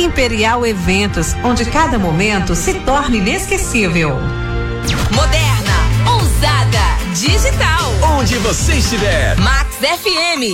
Imperial Eventos, onde cada momento se torna inesquecível. Moderna, ousada, digital. Onde você estiver. Max FM.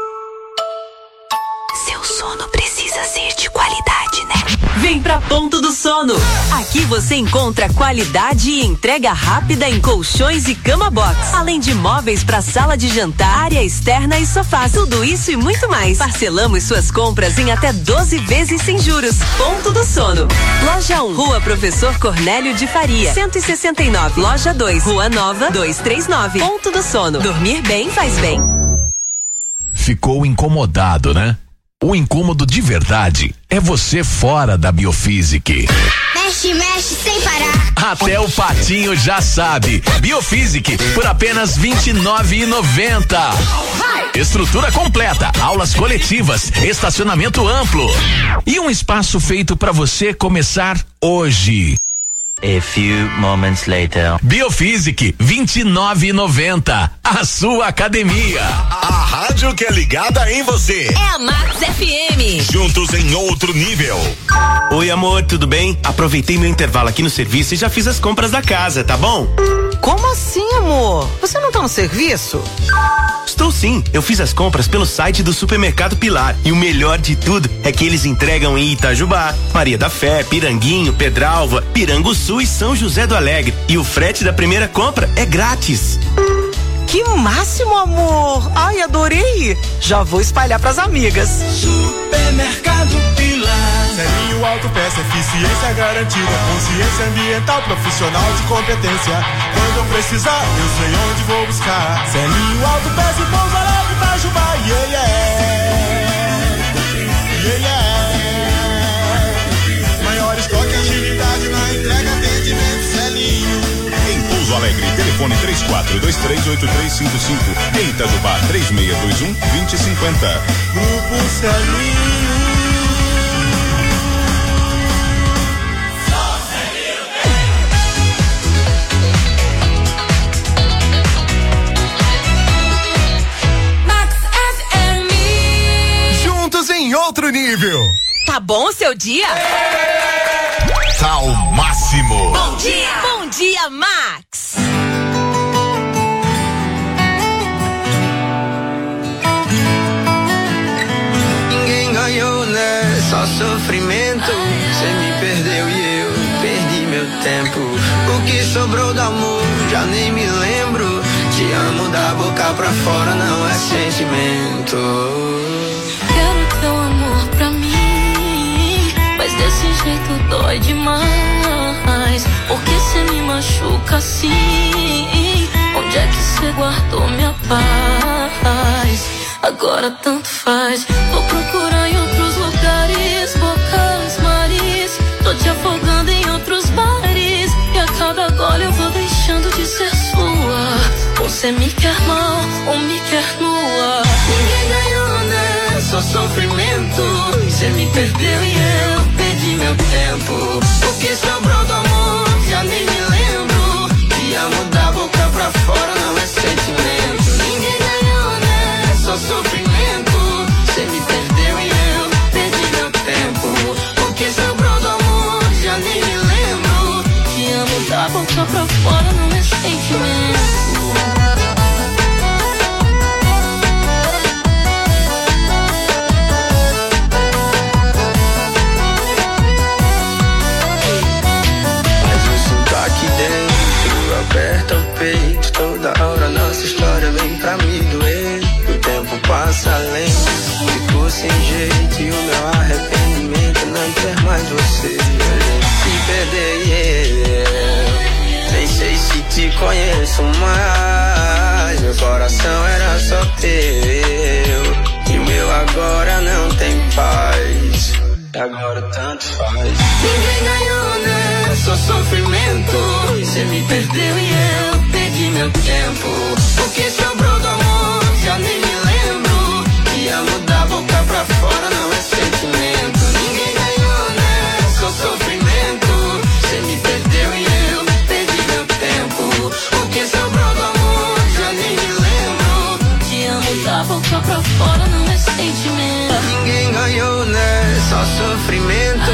Seu sono precisa ser de qualidade, né? Vem pra Ponto do Sono. Aqui você encontra qualidade e entrega rápida em colchões e cama box, além de móveis para sala de jantar, área externa e sofás. Tudo isso e muito mais. Parcelamos suas compras em até 12 vezes sem juros. Ponto do Sono. Loja 1, Rua Professor Cornélio de Faria, 169. Loja 2, Rua Nova, 239. Ponto do Sono. Dormir bem faz bem. Ficou incomodado, né? O incômodo de verdade é você fora da Biofísic. Mexe, mexe sem parar. Até o patinho já sabe. Biofísic por apenas R$29,90. Estrutura completa, aulas coletivas, estacionamento amplo e um espaço feito para você começar hoje. A few moments later. Biofísic, R$29,90. A sua academia. A rádio que é ligada em você. É a Max FM. Juntos em outro nível. Oi, amor, tudo bem? Aproveitei meu intervalo aqui no serviço e já fiz as compras da casa, tá bom? Como assim, amor? Você não tá no serviço? Estou sim, eu fiz as compras pelo site do Supermercado Pilar e o melhor de tudo é que eles entregam em Itajubá, Maria da Fé, Piranguinho, Pedralva, Piranguçu e São José do Alegre. E o frete da primeira compra é grátis. Que máximo, amor! Ai, adorei! Já vou espalhar pras amigas. Supermercado Pilar. Selinho Autopeça, eficiência garantida, consciência ambiental, profissional de competência. Quando eu precisar, eu sei onde vou buscar. Selinho Autopeça e Pouso Alegre, Itajubá, yeah, yeah. Yeah, yeah. Maior estoque, agilidade na entrega, atendimento, Selinho. Em Pouso Alegre, telefone 34238355. Em Itajubá, 3621-2050. Grupo Selinho. Em outro nível. Tá bom o seu dia? Tá ao máximo. Bom dia! Bom dia, Max! Ninguém ganhou, né? Só sofrimento. Você me perdeu e eu perdi meu tempo. O que sobrou do amor, já nem me lembro. Te amo da boca pra fora, não é sentimento. Quero teu amor pra mim, mas desse jeito dói demais. Porque cê me machuca assim. Onde é que cê guardou minha paz? Agora tanto faz. Vou procurar em outros lugares, bocas, mares. Tô te afogando em outros bares. E a cada gole eu vou deixando de ser sua. Você me quer mal ou me quer nua. Ninguém ganhou, né? Só sofrimento. Você me perdeu e eu perdi meu tempo. O que sobrou do amor, já nem me lembro. Te amo da boca pra fora, não é sentimento. Ninguém ganhou, né? Só sofrimento. Você me perdeu e eu perdi meu tempo. O que sobrou do amor, já nem me lembro. Te amo da boca pra fora, não é sentimento. Aperta o peito, toda hora nossa história vem pra me doer. O tempo passa lento, ficou sem jeito. E o meu arrependimento é não ter mais você. Se perder, yeah. Nem sei se te conheço mais. Meu coração era só teu. E o meu agora não tem paz. Agora tanto faz. Ninguém ganhou, né? Só sofrimento. Você me perdeu e eu perdi meu tempo. O que sobrou do amor, já nem me lembro. Te amo da boca pra fora, não é sentimento. Ninguém ganhou, né? Só sofrimento. Você me perdeu e eu perdi meu tempo. O que sobrou do amor, já nem me lembro. Te amo da boca pra fora, não é sentimento. Ninguém ganhou, né? Só sofrimento.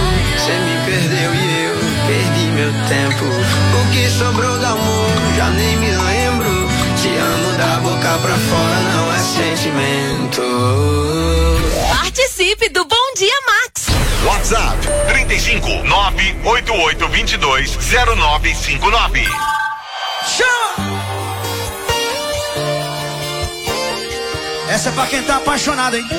meu tempo. O que sobrou do amor, já nem me lembro. Te amo da boca pra fora, não é sentimento. Participe do Bom Dia Max. WhatsApp 35-988220959. Chama! Essa é pra quem tá apaixonado, hein?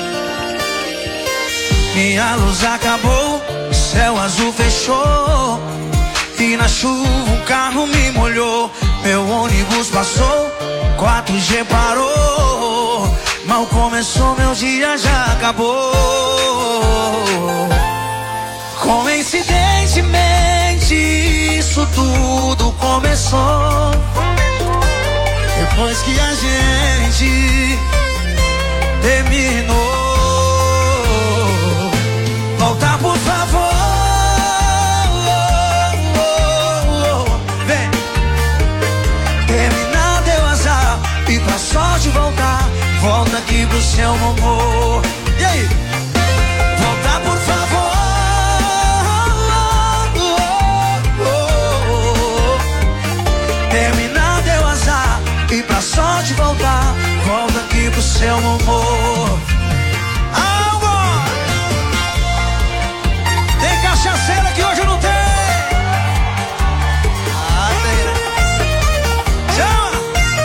Minha luz acabou, o céu azul fechou. E na chuva o carro me molhou. Meu ônibus passou, 4G parou. Mal começou, meu dia já acabou. Coincidentemente, isso tudo começou depois que a gente terminou. Volta, por favor. Vem. Terminar deu azar e pra sorte voltar. Volta aqui pro seu amor. E aí? Volta, por favor. Terminar deu azar e pra sorte voltar. Volta aqui pro seu amor. Tem cachaceira que hoje não tem. Chama!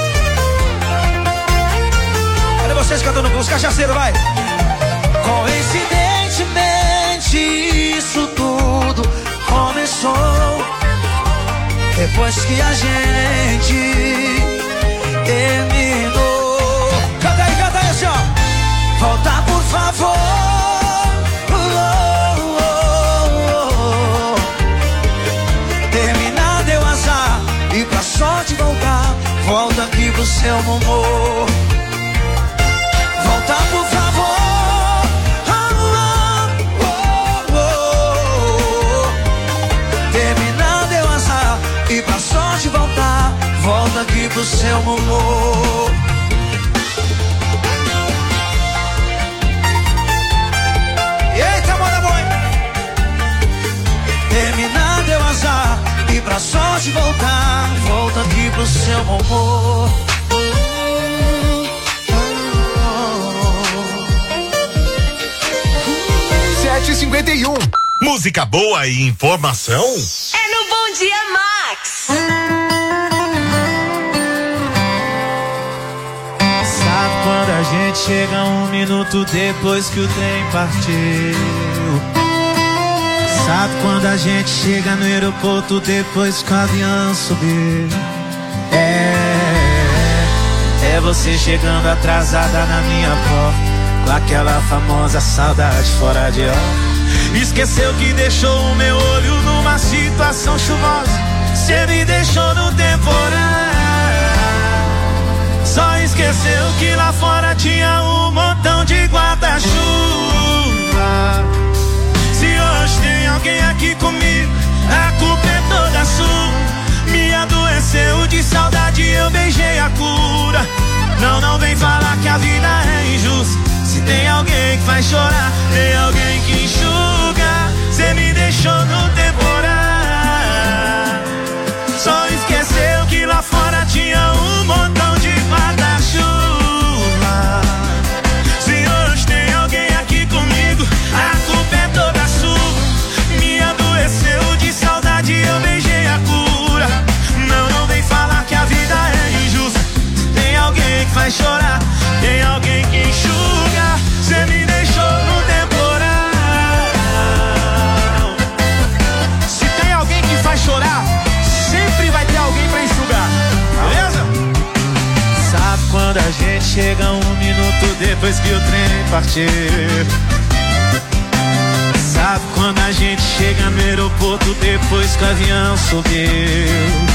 Cadê vocês cantando com os cachaceiros, vai? Coincidentemente isso tudo começou depois que a gente terminou. Canta aí assim, ó. Volta, por favor. Terminar deu azar e pra sorte voltar. Volta aqui pro seu amor. Volta, por favor. Terminar deu azar e pra sorte voltar. Volta aqui pro seu amor. Eita, moda boa. Terminar deu azar e pra sorte voltar. Volta aqui pro seu amor. 7h51. Música boa e informação é no Bom Dia Max. Sabe quando a gente chega 1 minuto depois que o trem partiu? Sabe quando a gente chega no aeroporto depois que o avião subiu? É você chegando atrasada na minha porta, com aquela famosa saudade fora de hora. Esqueceu que deixou o meu olho numa situação chuvosa. Cê me deixou no temporal. Só esqueceu que lá fora tinha um montão de guarda-chuva. Se hoje tem alguém aqui comigo, a culpa é toda sua. Me adoeceu de saudade, eu beijei a cura. Não vem falar que a vida é injusta. Se tem alguém que faz chorar, tem alguém que enxuga. Cê me deixou no temporal. Só esqueceu que lá fora tinha um montão de guarda-chuva. Se hoje tem alguém aqui comigo, a culpa é toda sua. Me adoeceu de saudade, eu beijei a cura. Não vem falar que a vida é injusta. Tem alguém que faz chorar, tem alguém que enxuga. Cê me deixou no temporal. Se tem alguém que faz chorar, sempre vai ter alguém pra enxugar, beleza? Sabe quando a gente chega 1 minuto depois que o trem partiu? Sabe quando a gente chega no aeroporto depois que o avião subiu?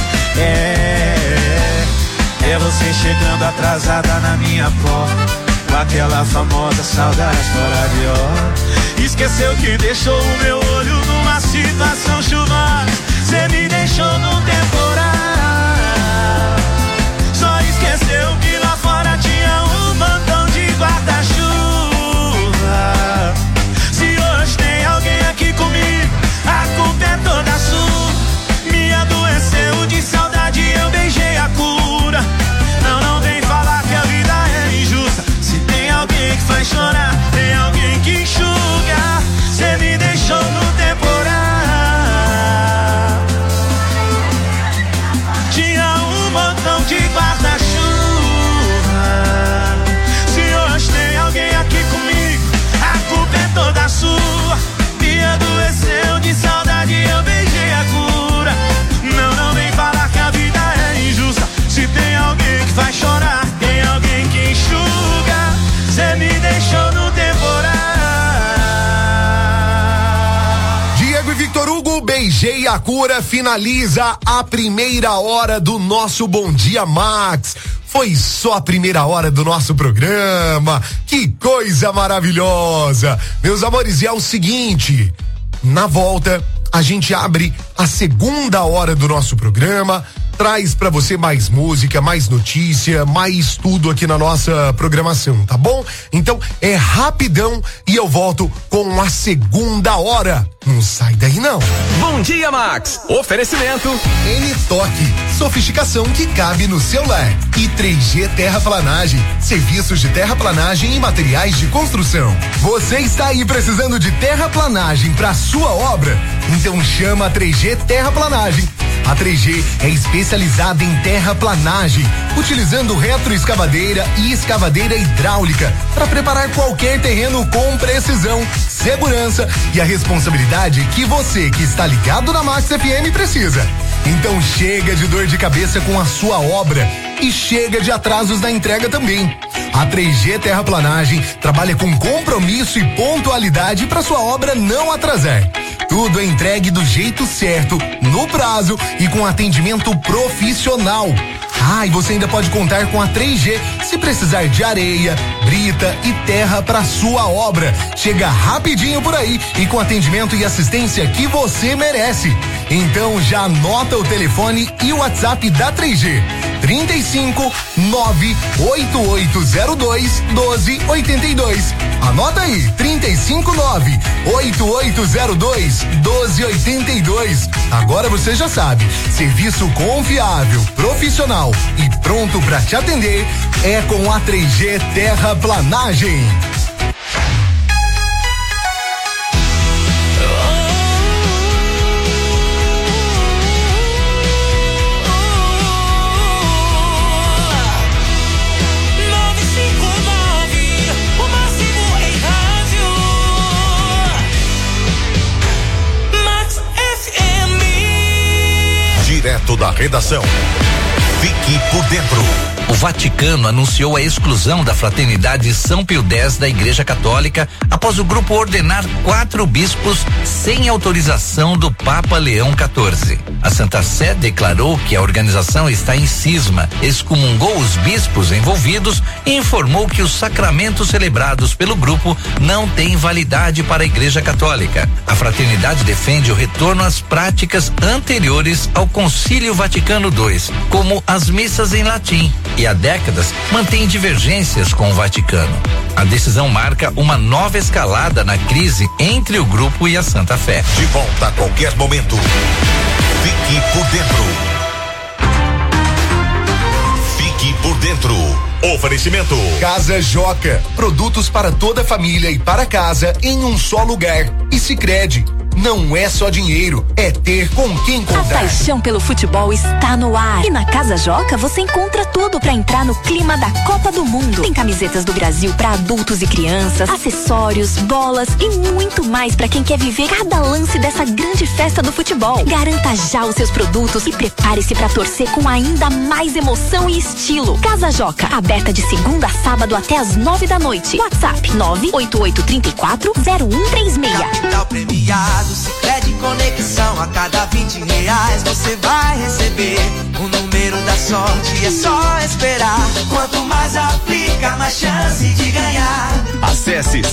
É você chegando atrasada na minha porta, com aquela famosa saudade fora de hora. Esqueceu que deixou o meu olho numa situação chuvosa. Cê me deixou no temporal. Só esqueceu que lá fora tinha um montão de guarda-chuva. Se hoje tem alguém aqui comigo, a culpa é toda sua. Me Morugo Beijei a Cura finaliza a primeira hora do nosso Bom Dia Max. Foi só a primeira hora do nosso programa. Que coisa maravilhosa. Meus amores, e é o seguinte, na volta a gente abre a segunda hora do nosso programa, traz pra você mais música, mais notícia, mais tudo aqui na nossa programação, tá bom? Então é rapidão e eu volto com a segunda hora. Não sai daí não. Bom Dia Max. Oferecimento N-Toque, sofisticação que cabe no seu lar. E 3G Terraplanagem, serviços de terraplanagem e materiais de construção. Você está aí precisando de terraplanagem para sua obra? Então chama a 3G Terraplanagem. A 3G é especializada em terraplanagem, utilizando retroescavadeira e escavadeira hidráulica para preparar qualquer terreno com precisão, segurança e a responsabilidade que você que está ligado na Max FM precisa. Então chega de dor de cabeça com a sua obra e chega de atrasos na entrega também. A 3G Terraplanagem trabalha com compromisso e pontualidade para sua obra não atrasar. Tudo é entregue do jeito certo, no prazo e com atendimento profissional. Ah, e você ainda pode contar com a 3G se precisar de areia, brita e terra para sua obra. Chega rapidinho por aí e com atendimento e assistência que você merece. Então já anota o telefone e o WhatsApp da 3G. 35 98802 1282. Anota aí, 35 98802 1282. Agora você já sabe, serviço confiável, profissional e pronto para te atender é com a 3G Terraplanagem. Direto da redação. Fique por dentro. O Vaticano anunciou a exclusão da Fraternidade São Pio X da Igreja Católica após o grupo ordenar 4 bispos sem autorização do Papa Leão XIV. A Santa Sé declarou que a organização está em cisma, excomungou os bispos envolvidos e informou que os sacramentos celebrados pelo grupo não têm validade para a Igreja Católica. A fraternidade defende o retorno às práticas anteriores ao Concílio Vaticano II, como as missas em latim, e há décadas mantém divergências com o Vaticano. A decisão marca uma nova escalada na crise entre o grupo e a Santa Fé. De volta a qualquer momento. Fique por dentro. Fique por dentro. Oferecimento Casa Joca, produtos para toda a família e para casa em um só lugar. E Sicredi, não é só dinheiro, é ter com quem contar. A paixão pelo futebol está no ar. E na Casa Joca você encontra tudo para entrar no clima da Copa do Mundo. Tem camisetas do Brasil para adultos e crianças, acessórios, bolas e muito mais para quem quer viver cada lance dessa grande festa do futebol. Garanta já os seus produtos e prepare-se para torcer com ainda mais emoção e estilo. Casa Joca, aberta de segunda a sábado até às 9 da noite. WhatsApp 988340136. Capital premiado, Sicredi Conexão. A cada R$20 você vai receber o número da sorte. É só esperar. Quanto mais aplica, mais chance de ganhar. Acesse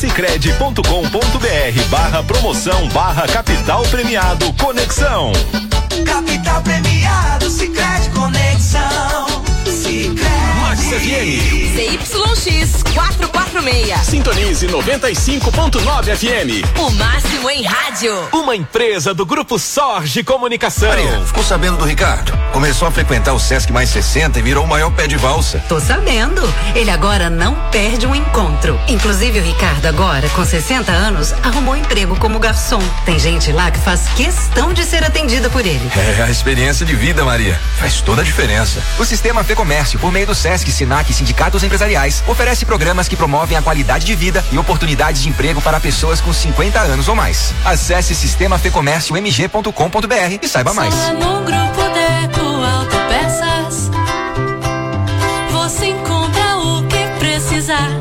sicredi.com.br/promoção/capital premiado Conexão. Capital premiado, Sicredi Conexão. Sicredi. Max FM. CYX 446. Sintonize 95.9 FM. O máximo em rádio. Uma empresa do Grupo Sorge Comunicação. Maria, ficou sabendo do Ricardo? Começou a frequentar o Sesc Mais 60 e virou o maior pé de valsa. Tô sabendo. Ele agora não perde um encontro. Inclusive o Ricardo agora, com 60 anos, arrumou emprego como garçom. Tem gente lá que faz questão de ser atendida por ele. É a experiência de vida, Maria. Faz toda a diferença. O Sistema Fê Comércio, por meio do Sesc, Sinac e sindicatos empresariais, oferece programas que promovem a qualidade de vida e oportunidades de emprego para pessoas com 50 anos ou mais. Acesse sistemafecomérciomg.com.br e saiba mais. Só no Grupo Deco Autopeças você encontra o que precisar.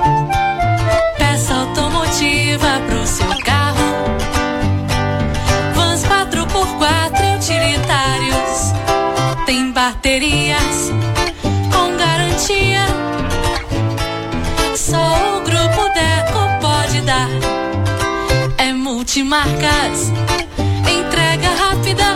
Peça automotiva pro seu carro, Tem baterias com garantia. Só o Grupo Deco pode dar. É multimarcas, entrega rápida,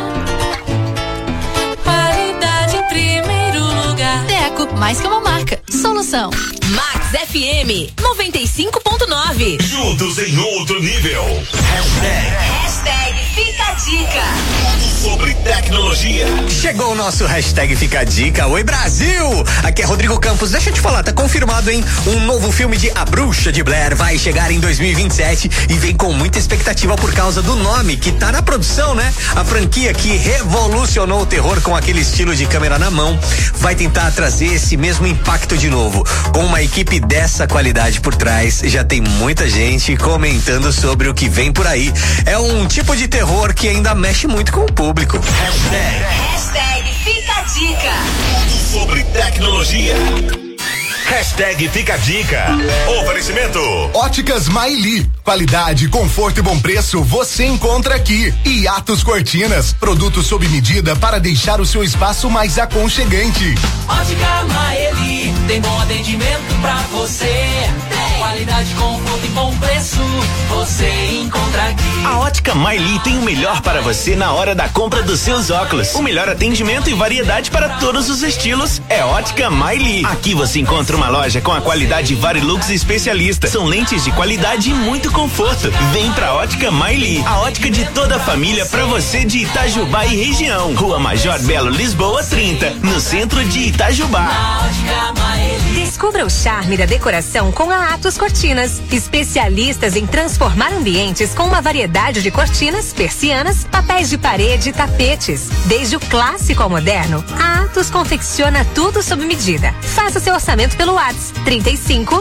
qualidade em primeiro lugar. Deco, mais que uma marca, solução. Max FM 95.9. Juntos em outro nível. Hashtag Fica a Dica. Sobre tecnologia. Chegou o nosso hashtag Fica a Dica. Oi, Brasil! Aqui é Rodrigo Campos. Deixa eu te falar, tá confirmado, hein? Um novo filme de A Bruxa de Blair vai chegar em 2027 e vem com muita expectativa por causa do nome que tá na produção, né? A franquia que revolucionou o terror com aquele estilo de câmera na mão vai tentar trazer esse mesmo impacto de novo. Com uma equipe dessa qualidade por trás, já tem muita gente comentando sobre o que vem por aí. É um tipo de terror que ainda mexe muito com o público. Hashtag Fica a Dica. Sobre tecnologia. Hashtag Fica a Dica. Oferecimento. Óticas Maili. Qualidade, conforto e bom preço você encontra aqui. E Atos Cortinas. Produtos sob medida para deixar o seu espaço mais aconchegante. Ótica Maili. Tem bom atendimento pra você. Qualidade, conforto e bom preço você encontra aqui. A Ótica Maili tem o melhor para você na hora da compra dos seus óculos. O melhor atendimento e variedade para todos os estilos é Ótica Maili. Aqui você encontra uma loja com a qualidade Varilux especialista. São lentes de qualidade e muito conforto. Vem pra Ótica Maili, a ótica de toda a família pra você de Itajubá e região. Rua Major Belo, Lisboa 30, no centro de Itajubá. Descubra o charme da decoração com a Atos Cortinas, especialistas em transformar ambientes com uma variedade de cortinas, persianas, papéis de parede e tapetes. Desde o clássico ao moderno, a Atos confecciona tudo sob medida. Faça seu orçamento pelo WhatsApp 35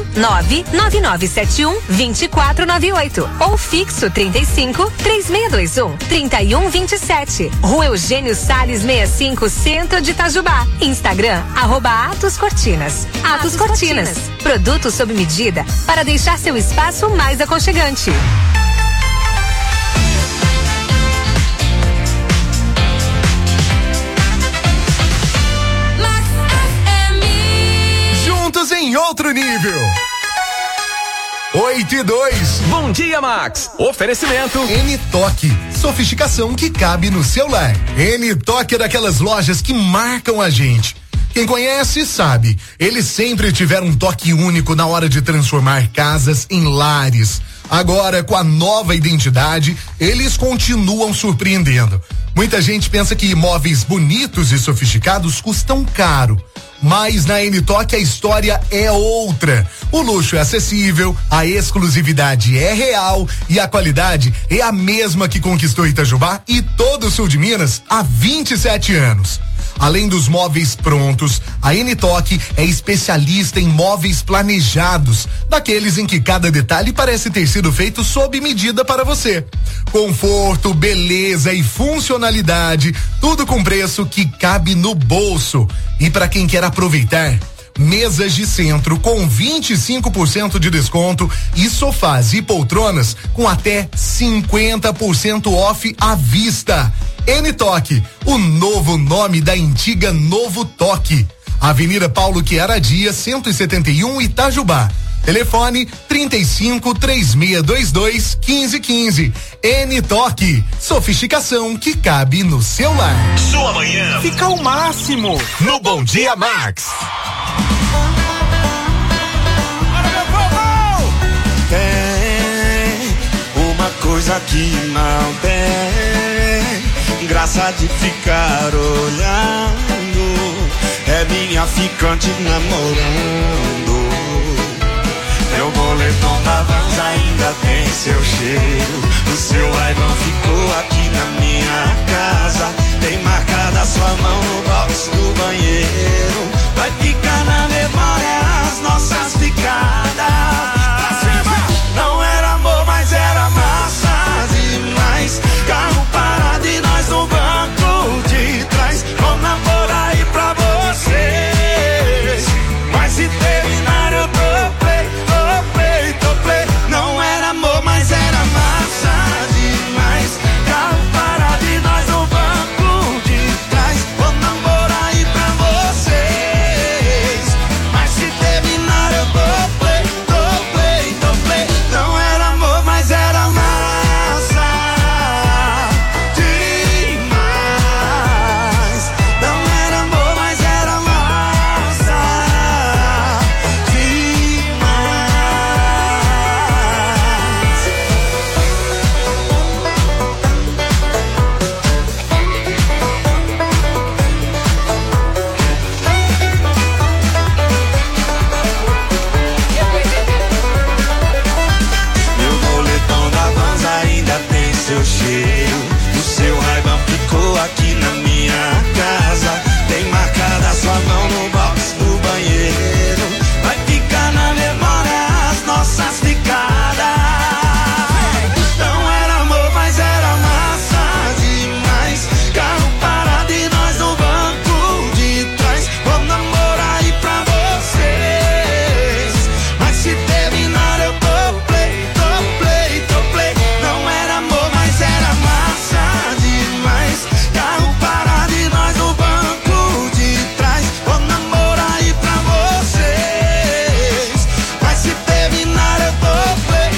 99971 2498 ou fixo 35 3621 3127. Rua Eugênio Salles 65, centro de Itajubá. Instagram @Atos Cortinas. Atos Cortinas, produtos sob medida para deixar seu espaço mais aconchegante. Juntos em outro nível. 8:02. Bom dia, Max. Oferecimento N-Toque. Sofisticação que cabe no seu lar. N-Toque é daquelas lojas que marcam a gente. Quem conhece sabe, eles sempre tiveram um toque único na hora de transformar casas em lares. Agora, com a nova identidade, eles continuam surpreendendo. Muita gente pensa que imóveis bonitos e sofisticados custam caro. Mas na N-Toque a história é outra. O luxo é acessível, a exclusividade é real e a qualidade é a mesma que conquistou Itajubá e todo o sul de Minas há 27 anos. Além dos móveis prontos, a N-Toque é especialista em móveis planejados, daqueles em que cada detalhe parece ter sido feito sob medida para você. Conforto, beleza e funcionalidade, tudo com preço que cabe no bolso. E para quem quer aproveitar, mesas de centro com 25% de desconto e sofás e poltronas com até 50% off à vista. N-Toque, o novo nome da antiga Novo Toque. Avenida Paulo Chiara Dias, 171, Itajubá. Telefone 35 3622 1515. N-Toque, sofisticação que cabe no seu lar. Sua manhã fica o máximo no Bom Dia Max. Tem uma coisa que não tem graça de ficar olhando, é minha ficante namorando. Meu boletom da Vans ainda tem seu cheiro, o seu iPhone ficou aqui na minha casa. Tem marcada sua mão no box do banheiro, vai ficar na memória as nossas ficadas. Não era amor, mas era massa demais. Carro parado e nós no banco de trás. Vou namorar aí pra vocês, mas se terminar eu tô play. Não era amor, mas era massa cheio. O seu raiva ficou aqui na minha casa. Tem marcada sua mão no box do banheiro. Vai ficar na memória as nossas ficadas. Não era amor, mas era massa demais. Carro parado e nós no banco de trás. Vou namorar aí pra vocês. Mas se terminar eu tô play. Não era amor, mas era massa demais. Carro parado e nós no banco de trás. Vou namorar aí pra vocês. Mas se terminar eu tô play.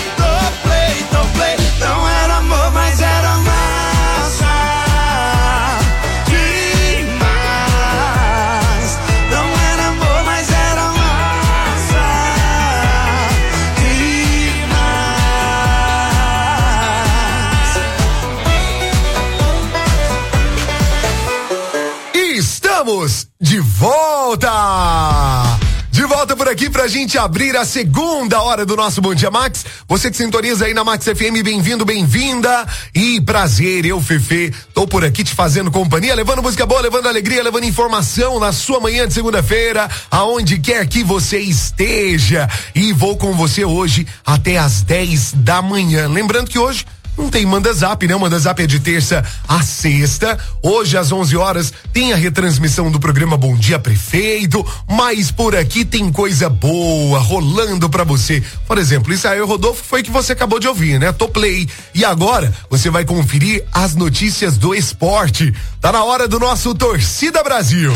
Não era amor, mas era massa demais. Não era amor, mas era massa demais. Estamos de volta! De volta por aqui pra gente abrir a segunda hora do nosso Bom Dia Max. Você que sintoniza aí na Max FM, bem-vindo, bem-vinda. E prazer, eu, Fefe, tô por aqui te fazendo companhia, levando música boa, levando alegria, levando informação na sua manhã de segunda-feira, aonde quer que você esteja. E vou com você hoje até às 10 da manhã. Lembrando que hoje não tem Manda Zap, né? O Manda Zap é de terça a sexta. Hoje, às 11 horas, tem a retransmissão do programa Bom Dia Prefeito. Mas por aqui tem coisa boa rolando pra você. Por exemplo, Israel Rodolfo foi que você acabou de ouvir, né? Toplay. E agora, você vai conferir as notícias do esporte. Tá na hora do nosso Torcida Brasil.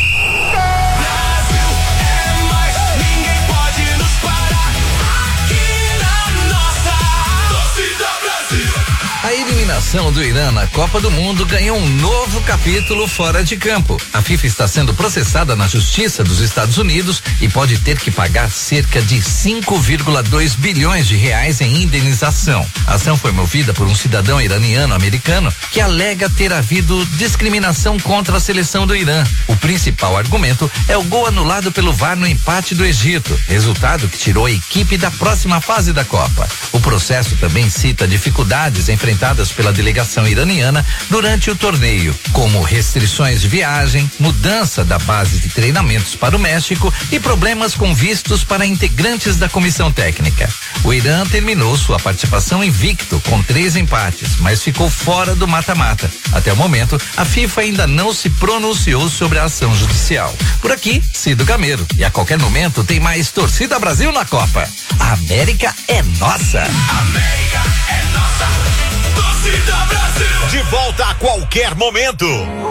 A eliminação do Irã na Copa do Mundo ganhou um novo capítulo fora de campo. A FIFA está sendo processada na Justiça dos Estados Unidos e pode ter que pagar cerca de 5,2 bilhões de reais em indenização. A ação foi movida por um cidadão iraniano-americano que alega ter havido discriminação contra a seleção do Irã. O principal argumento é o gol anulado pelo VAR no empate do Egito, resultado que tirou a equipe da próxima fase da Copa. O processo também cita dificuldades enfrentadas pela delegação iraniana durante o torneio, como restrições de viagem, mudança da base de treinamentos para o México e problemas com vistos para integrantes da comissão técnica. O Irã terminou sua participação invicto com 3 empates, mas ficou fora do mata-mata. Até o momento, a FIFA ainda não se pronunciou sobre a ação judicial. Por aqui, Cido Gameiro, e a qualquer momento tem mais Torcida Brasil na Copa. A América é nossa. América é nossa. Torcida Brasil. De volta a qualquer momento.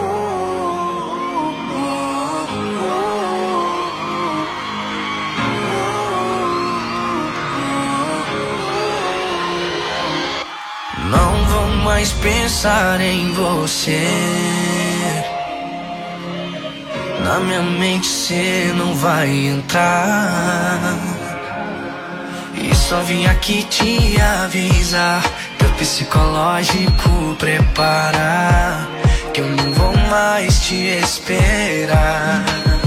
Não vou mais pensar em você. Na minha mente cê não vai entrar. E só vim aqui te avisar, teu psicológico preparar, que eu não vou mais te esperar.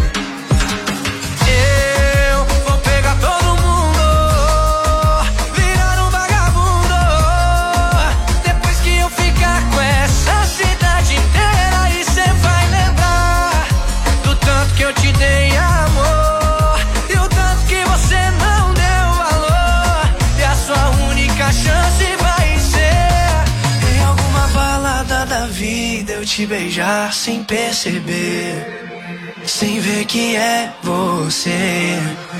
Eu vou pegar todo mundo, virar um vagabundo. Depois que eu ficar com essa cidade inteira, e cê vai lembrar do tanto que eu te dei amor, e o tanto que você não deu valor. E a sua única chance vai ser em alguma balada da vida eu te beijar sem perceber, sem ver que é você.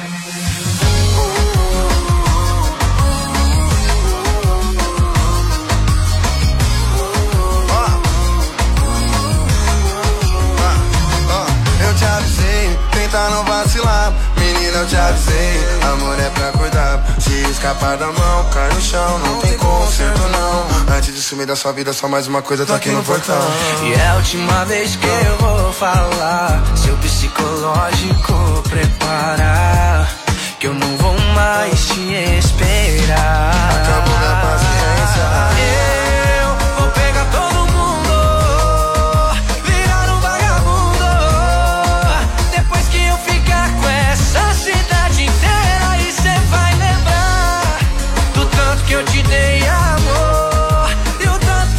Eu te avisei, tenta não vacilar. Menina, eu te avisei, amor é pra cuidar. Se escapar da mão, cai no chão, não tem conserto não. Antes de sumir da sua vida, só mais uma coisa, tô aqui no portão. E é a última vez que eu vou falar, seu psicológico preparar, que eu não vou mais te esperar. Acabou minha paciência. Eu vou pegar todo mundo, virar um vagabundo. Depois que eu ficar com essa cidade inteira, e cê vai lembrar do tanto que eu te dei amor, e o tanto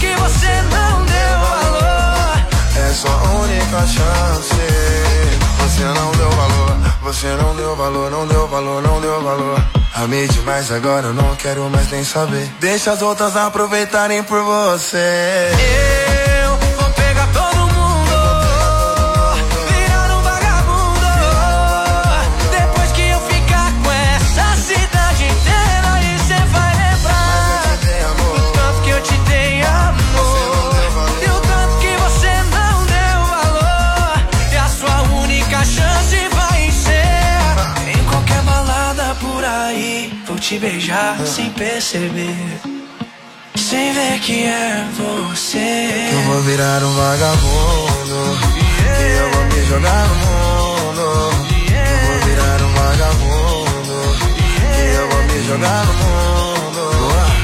você não deu valor, não deu valor, não deu valor. Amei demais, agora eu não quero mais nem saber. Deixa as outras aproveitarem por você. Eu vou pegar todo mundo, virar um vagabundo. Depois que eu ficar com essa cidade inteira, e cê vai lembrar do tanto que eu te dei amor, e o tanto que você não deu valor. E a sua única chance vai ser em qualquer balada por aí. Vou te beijar sem perceber, sem ver que é você. Eu vou virar um vagabundo, que eu vou me jogar no mundo. Eu vou virar um vagabundo, que eu vou me jogar no mundo.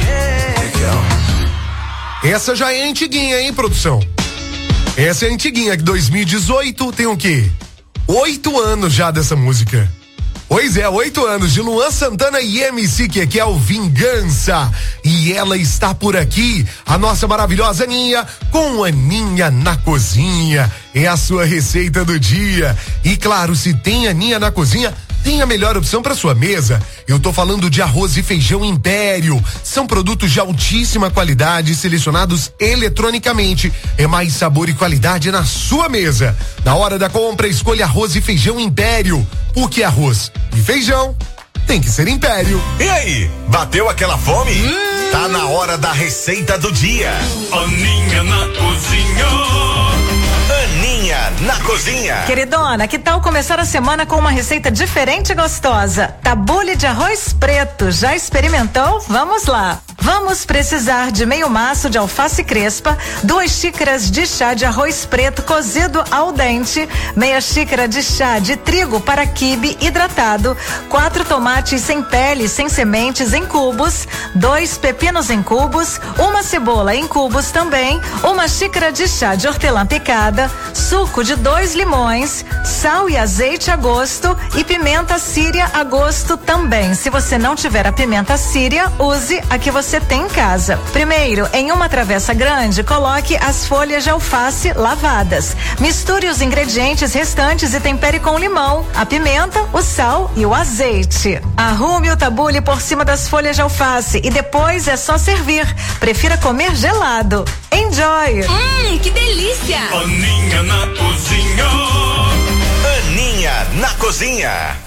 Essa já é antiguinha, hein, produção? Essa é antiguinha, 2018, tem o quê? 8 anos já dessa música. Pois é, 8 anos de Luan Santana e MC, que é o Vingança. E ela está por aqui, a nossa maravilhosa Aninha, com Aninha na Cozinha. É a sua receita do dia. E claro, se tem Aninha na Cozinha, tem a melhor opção para sua mesa. Eu tô falando de arroz e feijão Império. São produtos de altíssima qualidade, selecionados eletronicamente. É mais sabor e qualidade na sua mesa. Na hora da compra, escolha arroz e feijão Império. Porque arroz e feijão tem que ser Império. E aí, bateu aquela fome? Tá na hora da receita do dia. Aninha na cozinha. Aninha na cozinha. Queridona, que tal começar a semana com uma receita diferente e gostosa? Tabule de arroz preto. Já experimentou? Vamos lá. Vamos precisar de meio maço de alface crespa, 2 xícaras de chá de arroz preto cozido ao dente, meia xícara de chá de trigo para quibe hidratado, 4 tomates sem pele, sem sementes em cubos, 2 pepinos em cubos, 1 cebola em cubos também, 1 xícara de chá de hortelã picada, suco de 2 limões, sal e azeite a gosto e pimenta síria a gosto também. Se você não tiver a pimenta síria, use a que você tem em casa. Primeiro, em uma travessa grande, coloque as folhas de alface lavadas. Misture os ingredientes restantes e tempere com limão, a pimenta, o sal e o azeite. Arrume o tabule por cima das folhas de alface e depois é só servir. Prefira comer gelado. Enjoy! Que delícia! Aninha na cozinha. Aninha na cozinha.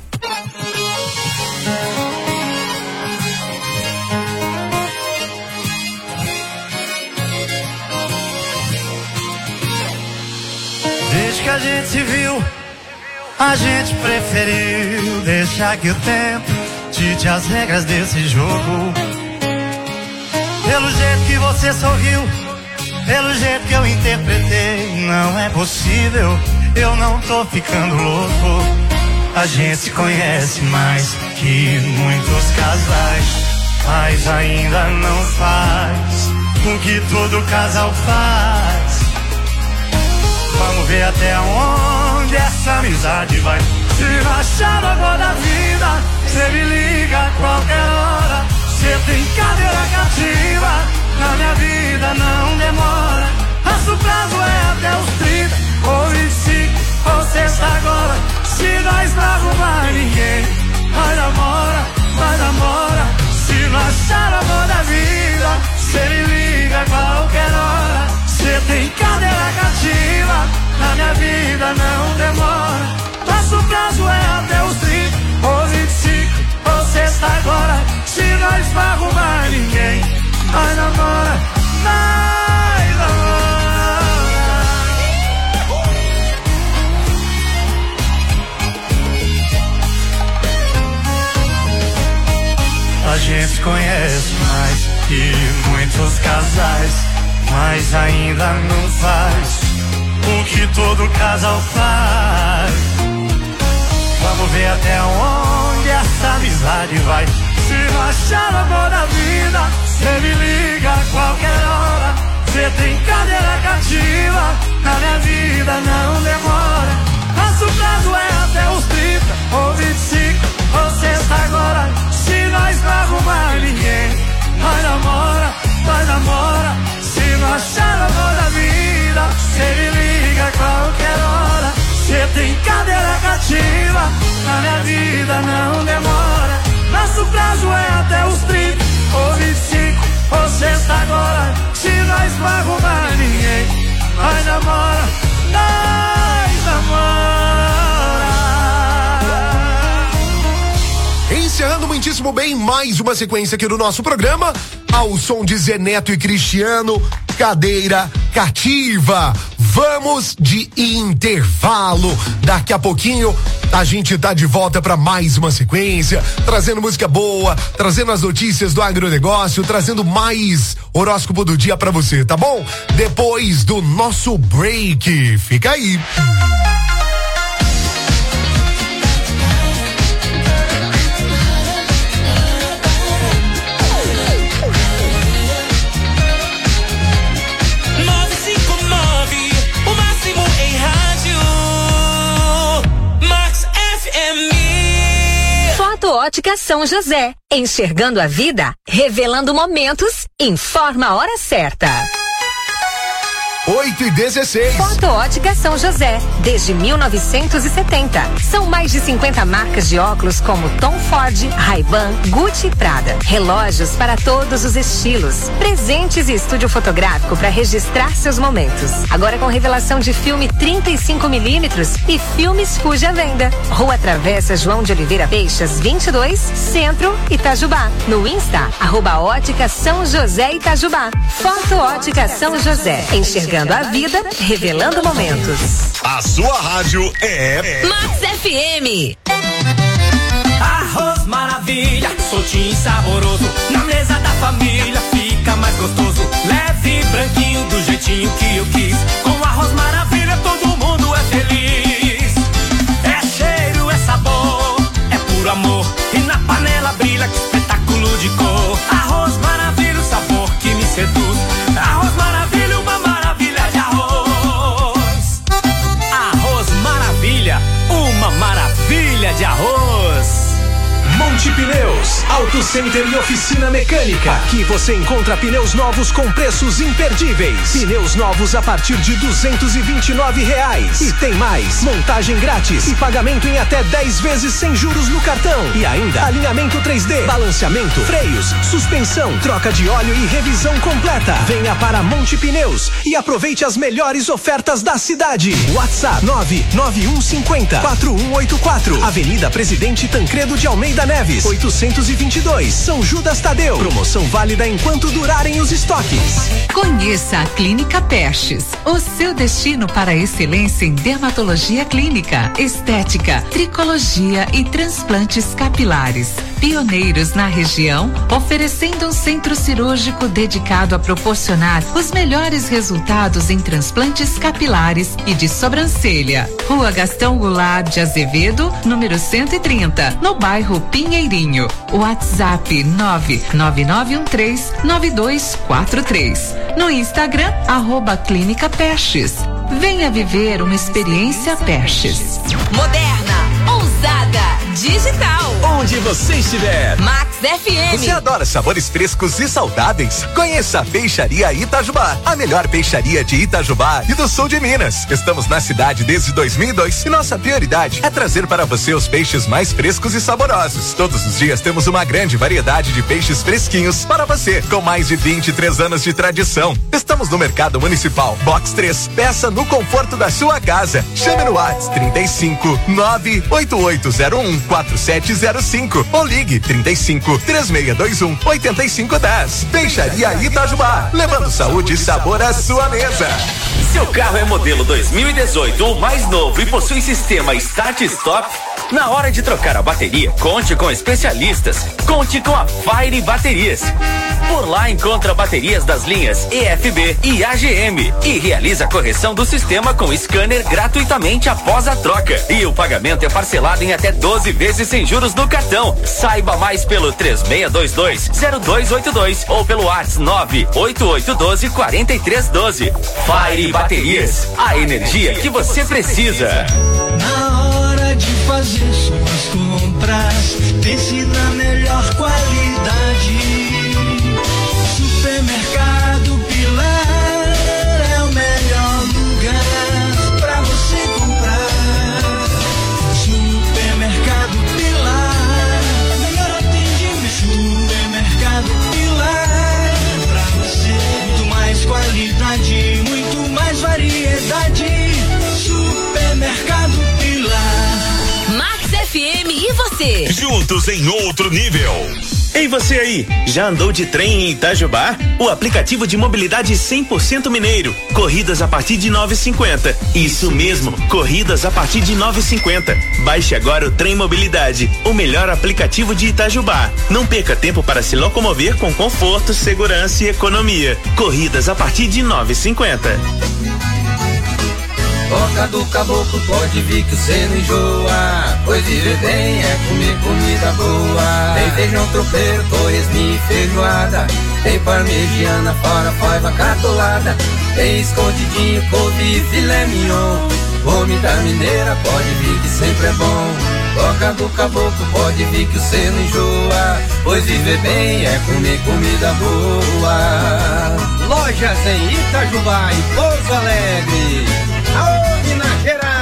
Desde que a gente se viu, a gente preferiu deixar que o tempo dite as regras desse jogo. Pelo jeito que você sorriu, pelo jeito que eu interpretei, não é possível, eu não tô ficando louco. A gente se conhece mais que muitos casais, mas ainda não faz o que todo casal faz. Vamos ver até onde essa amizade vai. Se rachar agora da vida, cê me liga a qualquer hora. Cê tem cadeira cativa, na minha vida não demora. Nosso prazo é até os 30 ou 25 ou sexta agora. Se nós não arrumar ninguém, vai namora, vai namora. Se não achar amor da vida, cê me liga a qualquer hora. Cê tem cadeira cativa, na minha vida não demora. Nosso prazo é até os 30 ou 25 ou sexta agora. Se nós não arrumar ninguém, vai namora, vai namora. A gente conhece mais que muitos casais, mas ainda não faz o que todo casal faz. Vamos ver até onde essa amizade vai. Se não achar amor da vida, cê me liga a qualquer hora. Cê tem cadeira cativa, na minha vida não demora. Nosso prazo é até os 30 ou 25 ou sexta agora. Se nós não arrumar ninguém, vai namora, vai namora. Se não achar amor da vida, cê me liga a qualquer hora. Cê tem cadeira cativa. Na minha vida não demora. Nosso prazo é até os 30 ou 25 ou sexta agora. Se nós não arrumar ninguém, nós namora, nós namora. Encerrando muitíssimo bem mais uma sequência aqui do nosso programa, ao som de Zé Neto e Cristiano, cadeira cativa. Vamos de intervalo. Daqui a pouquinho a gente tá de volta para mais uma sequência, trazendo música boa, trazendo as notícias do agronegócio, trazendo mais horóscopo do dia para você, tá bom? Depois do nosso break. Fica aí. Ótica São José, enxergando a vida, revelando momentos, informa a hora certa. 8h16. Foto Ótica São José, desde 1970. São mais de 50 marcas de óculos como Tom Ford, Ray-Ban, Gucci e Prada. Relógios para todos os estilos. Presentes e estúdio fotográfico para registrar seus momentos. Agora com revelação de filme 35mm e filmes Fuji à venda. Rua Travessa João de Oliveira Peixas, 22, Centro, Itajubá. No Insta, @Ótica São José Itajubá. Foto Ótica São José, enxergando a vida, revelando momentos. A sua rádio é Max FM. Arroz maravilha, soltinho e saboroso. Na mesa da família fica mais gostoso. Leve e branquinho do jeitinho que eu quis. Com arroz maravilha todo mundo é feliz. É cheiro, é sabor, é puro amor. E na panela brilha que espetáculo de cor. Arroz maravilha, o sabor que me seduz. Arroz maravilha, uma maravilha de arroz. Arroz maravilha, uma maravilha de arroz. Monte Pneus, Auto Center e oficina mecânica. Aqui você encontra pneus novos com preços imperdíveis. Pneus novos a partir de R$229. E tem mais, montagem grátis e pagamento em até 10 vezes sem juros no cartão. E ainda alinhamento 3D, balanceamento, freios, suspensão, troca de óleo e revisão completa. Venha para Monte Pneus e aproveite as melhores ofertas da cidade. WhatsApp 99150-4184. Avenida Presidente Tancredo de Almeida Neves, 822, São Judas Tadeu. Promoção válida enquanto durarem os estoques. Conheça a Clínica Pestes, o seu destino para a excelência em dermatologia clínica, estética, tricologia e transplantes capilares. Pioneiros na região, oferecendo um centro cirúrgico dedicado a proporcionar os melhores resultados em transplantes capilares e de sobrancelha. Rua Gastão Goulart de Azevedo, número 130, no bairro Pinheirinho. WhatsApp 99913-9243. No Instagram, @Clínica Pestes. Venha viver uma experiência Pestes. Moderna, ousada, digital. Onde você estiver. Max FM. Você adora sabores frescos e saudáveis? Conheça a Peixaria Itajubá, a melhor peixaria de Itajubá e do sul de Minas. Estamos na cidade desde 2002 e nossa prioridade é trazer para você os peixes mais frescos e saborosos. Todos os dias temos uma grande variedade de peixes fresquinhos para você, com mais de 23 anos de tradição. Estamos no Mercado Municipal, Box 3. Peça no conforto da sua casa. Chame no WhatsApp 35 98801 4705 ou ligue 35 3621 8510. Peixaria Itajubá, levando saúde e sabor à sua mesa. Seu carro é modelo 2018 ou mais novo e possui sistema Start Stop? Na hora de trocar a bateria, conte com especialistas. Conte com a Fire Baterias. Por lá encontra baterias das linhas EFB e AGM e realiza a correção do sistema com scanner gratuitamente após a troca. E o pagamento é parcelado em até 12 vezes sem juros no cartão. Saiba mais pelo 3622-0282 ou pelo WhatsApp 98812-4312. Fire Baterias, a energia que você precisa. Na hora de fazer suas compras, pense na melhor qualidade. Supermercado Pilar é o melhor lugar pra você comprar. você. Juntos em outro nível. Ei, você aí, já andou de trem em Itajubá? O aplicativo de mobilidade 100% mineiro. Corridas a partir de 9,50. Isso mesmo, corridas a partir de 9,50. Baixe agora o Trem Mobilidade, o melhor aplicativo de Itajubá. Não perca tempo para se locomover com conforto, segurança e economia. Corridas a partir de 9,50. Toca do caboclo, pode vir que você não enjoa. Pois viver bem é comer comida boa. Tem feijão tropeiro, torresminho e feijoada. Tem parmegiana, fora faiva catolada. Tem escondidinho, couve e filé mignon. Comida mineira, pode vir que sempre é bom. Toca do caboclo, pode vir que você não enjoa. Pois viver bem é comer comida boa. Lojas em Itajubá e Pouso Alegre. Aô, Minas Gerais!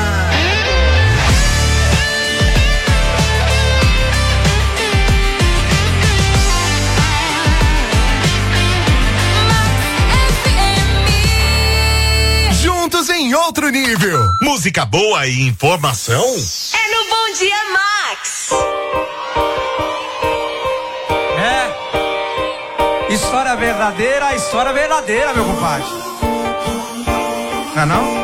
Juntos em outro nível. Música boa e informação. É no Bom Dia Max. História verdadeira, meu compadre. Não é não?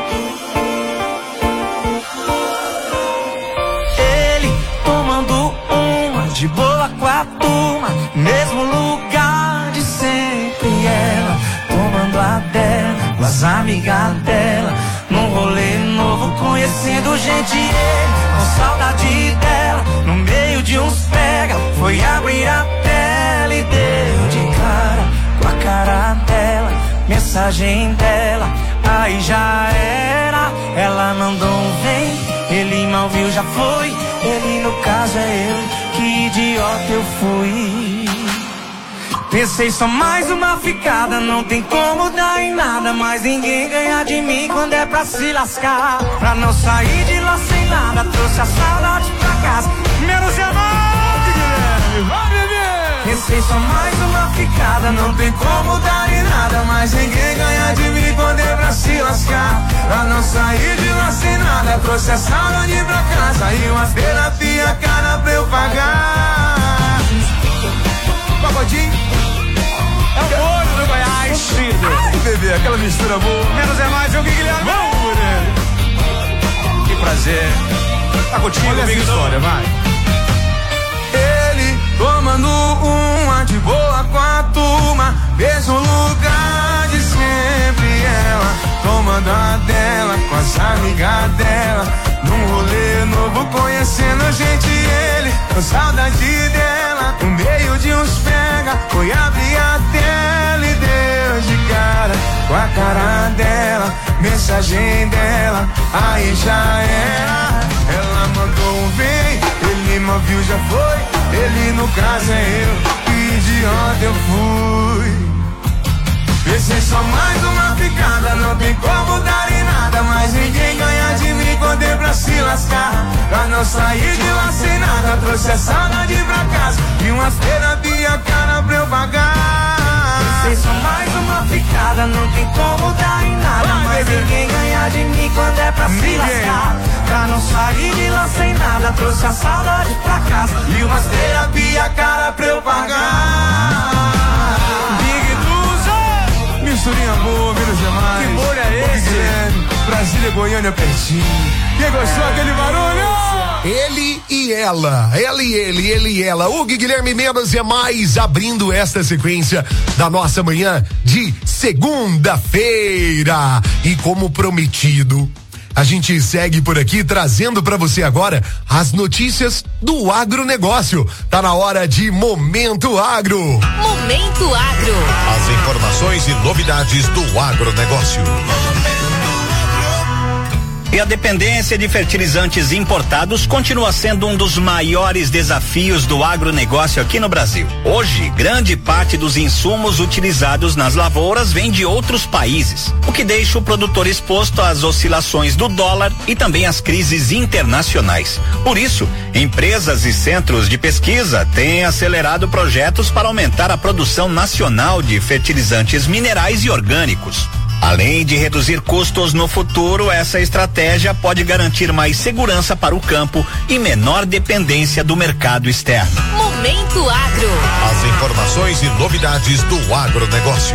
Ele tomando uma de boa com a turma, mesmo lugar de sempre. Ela tomando a dela com as amigas dela, num rolê novo, conhecendo gente. Ele com saudade dela, no meio de uns pega, foi abrir a tela e deu de cara com a cara dela, mensagem dela. Aí já era, ela mandou um vem, ele mal viu, já foi. Ele no caso é eu, que idiota eu fui. Pensei só mais uma ficada, não tem como dar em nada, mas ninguém ganha de mim quando é pra se lascar. Pra não sair de lá sem nada, trouxe a saudade pra casa. Menos é mais, Guilherme, vai beber. Pensei só mais uma ficada, não tem como dar em nada, mas ninguém ganha de mim quando é pra se lascar. Pra não sair de lá sem nada, trouxe a saudade pra casa e uma terapia cara pra eu pagar. Pagodinho é o olho do Goiás. Ai, bebê, aquela mistura boa. Menos é mais, eu Guilherme. Vamos, mulher. Que prazer. Tá contigo, amiga história, vai. Ele tomando uma de boa com a turma, mesmo lugar de sempre. Ela tomando a dela com as amigas dela, num rolê novo, conhecendo gente. Ele com saudade dela, no meio de uns pega, foi abrir a tela e deu de cara com a cara dela, mensagem dela. Aí já era, ela mandou um vem, ele mal viu, já foi. Ele no caso é eu, que idiota eu fui. Pensei só mais uma ficada, não tem como dar em nada, mas ninguém ganha de mim quando é pra se lascar. Pra não sair de lá sem nada, trouxe a saudade pra casa e umas terapia cara pra eu pagar. Pensei só mais uma ficada, não tem como dar em nada, mas ninguém ganha de mim quando é pra se lascar. Pra não sair de lá sem nada, trouxe a saudade pra casa e umas terapia cara pra eu pagar. Misturinha boa, menos demais. Que bolha é esse? Guilherme, Brasília, Goiânia, pertinho. Quem gostou daquele barulho? Ele e ela, ela e ele e ela. O Guilherme Menos é mais, abrindo esta sequência da nossa manhã de segunda-feira. E como prometido, a gente segue por aqui trazendo para você agora as notícias do agronegócio. Tá na hora de Momento Agro. Momento Agro. As informações e novidades do agronegócio. E a dependência de fertilizantes importados continua sendo um dos maiores desafios do agronegócio aqui no Brasil. Hoje, grande parte dos insumos utilizados nas lavouras vem de outros países, o que deixa o produtor exposto às oscilações do dólar e também às crises internacionais. Por isso, empresas e centros de pesquisa têm acelerado projetos para aumentar a produção nacional de fertilizantes minerais e orgânicos. Além de reduzir custos no futuro, essa estratégia pode garantir mais segurança para o campo e menor dependência do mercado externo. Momento Agro. As informações e novidades do agronegócio.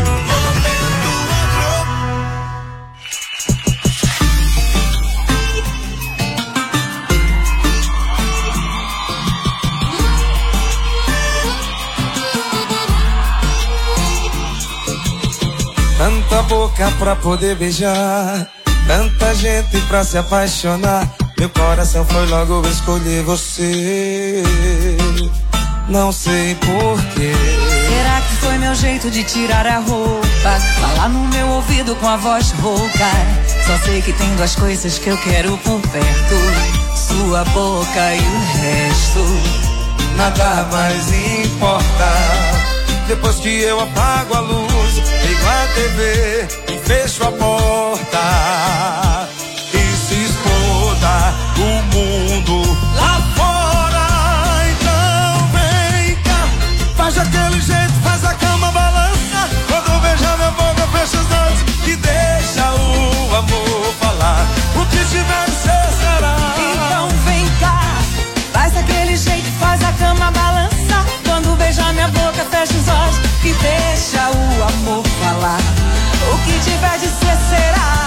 Tanta boca pra poder beijar, tanta gente pra se apaixonar. Meu coração foi logo escolher você. Não sei porquê. Será que foi meu jeito de tirar a roupa? Falar no meu ouvido com a voz rouca. Só sei que tem duas coisas que eu quero por perto: sua boca e o resto. Nada mais importa. Depois que eu apago a luz, ligo a TV e fecho a porta, e se exploda o mundo lá fora. Então vem cá, faz aquele jeito, faz a cama balança. Quando beijar minha boca, fecha os olhos e deixa o amor falar. O que tiver de ser será. Então vem cá, faz aquele jeito, faz a cama balança. Quando beijar minha boca, fecha os olhos e deixa o amor falar. O que tiver de ser será.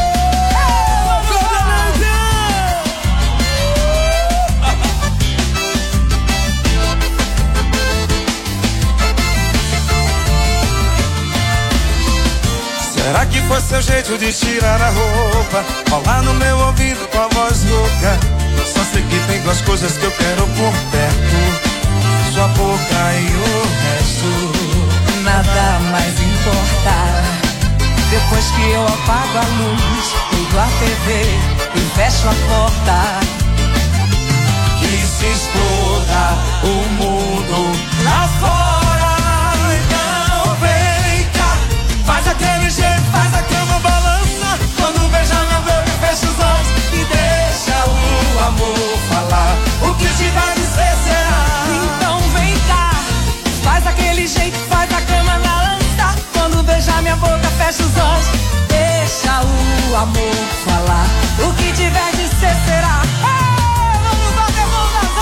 Será que foi seu jeito de tirar a roupa? Falar no meu ouvido com a voz rouca. Só sei que tem duas coisas que eu quero por perto: sua boca e o resto. Nada mais importa. Depois que eu apago a luz, ligo a TV e fecho a porta, que se exploda o mundo lá fora. Então vem cá, faz aquele jeito, faz a cama balança. Quando beijar minha boca, fecha os olhos e deixa o amor falar. O que tiver de ser será. Então vem cá, faz aquele jeito, faz a cama balança. Quando beijar minha boca, fecha os olhos, deixa o amor falar. O que tiver de ser será. Vamos bater mãos nas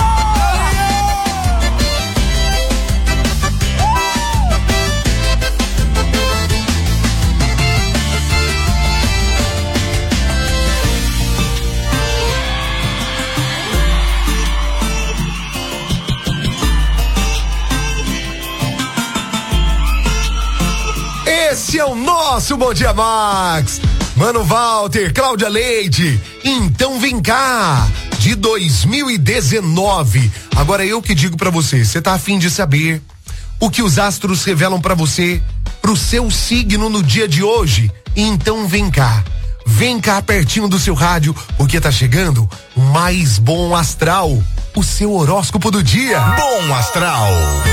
Esse é o nosso Bom Dia Max. Mano Walter, Cláudia Leite, então vem cá, de 2019. Agora eu que digo pra você, você tá a fim de saber o que os astros revelam pra você, pro seu signo no dia de hoje? Então vem cá pertinho do seu rádio, porque tá chegando o mais bom astral, o seu horóscopo do dia. Bom astral.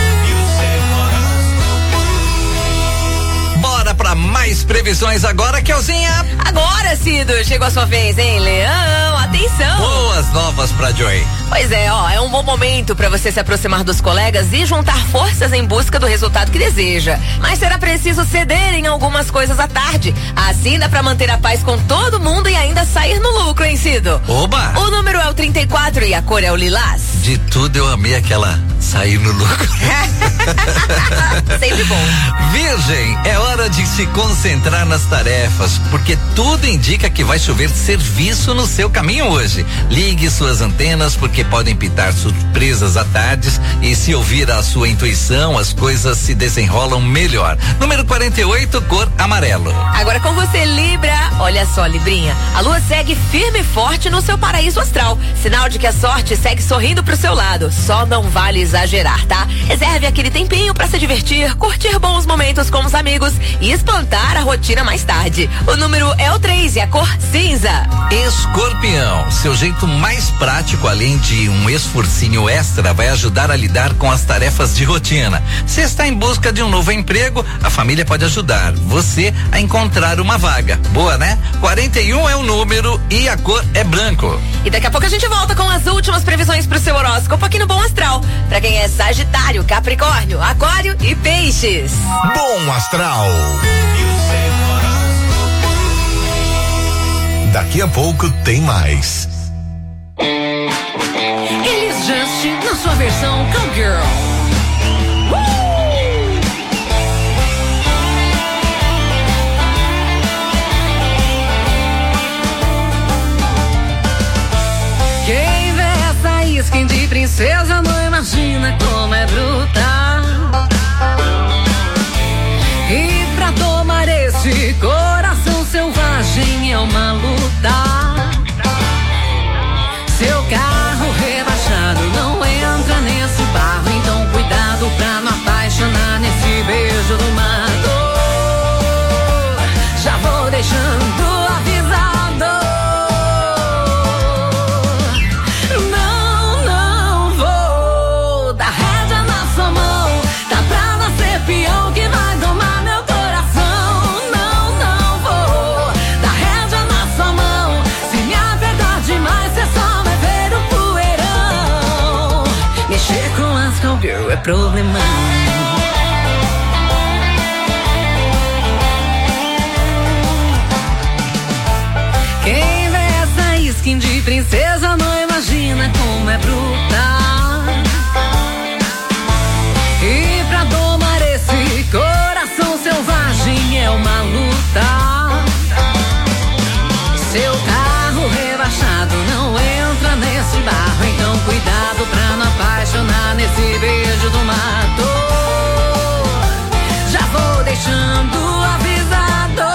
Bora pra mais previsões agora, Kelzinha. Agora, Cido, chegou a sua vez, hein, Leão? Atenção! Boas novas pra Joy. Pois é, é um bom momento pra você se aproximar dos colegas e juntar forças em busca do resultado que deseja. Mas será preciso ceder em algumas coisas à tarde. Assim dá pra manter a paz com todo mundo e ainda sair no lucro, hein, Cido? Oba! O número é o 34 e a cor é o lilás. De tudo eu amei aquela sair no lucro. Sempre bom. Virgem, é hora de se concentrar nas tarefas, porque tudo indica que vai chover serviço no seu caminho hoje. Ligue suas antenas, porque podem pintar surpresas à tardes, e se ouvir a sua intuição, as coisas se desenrolam melhor. Número 48, cor amarelo. Agora com você, Libra. Olha só, Librinha, a lua segue firme e forte no seu paraíso astral, sinal de que a sorte segue sorrindo pro seu lado. Só não vale exagerar, tá? Reserve aquele tempinho pra se divertir, curtir bons momentos com os amigos e espantar a rotina mais tarde. O número é o 3 e a cor cinza. Escorpião, seu jeito mais prático, além de um esforcinho extra, vai ajudar a lidar com as tarefas de rotina. Se está em busca de um novo emprego, a família pode ajudar você a encontrar uma vaga. Boa, né? 41 é o número e a cor é branco. E daqui a pouco a gente volta com as últimas previsões pro seu horóscopo aqui no Bom Astral. Pra quem é Sagitário, Capricórnio, Aquário e Peixes. Bom Astral. Daqui a pouco tem mais. Elis Just na sua versão Cowgirl. Quem vê essa skin de princesa não imagina como é brutal. E pra tomar esse coração selvagem é uma luta. Seu carro rebaixado não entra nesse barro, então cuidado pra não apaixonar nesse beijo do mato. Já vou deixando avisado. Não vou dar rédea na sua mão. Tá pra nascer peão que vai domar meu coração. Não vou dar rédea na sua mão. Se me apertar demais, cê só vai ver o poeirão. Mexer com as cowgirl é problemão. Quem vê essa skin de princesa não imagina como é brutal. E pra domar esse coração selvagem é uma luta. Seu carro rebaixado não entra nesse barro, então cuidado pra não apaixonar nesse beijo do mato. Já vou deixando avisado.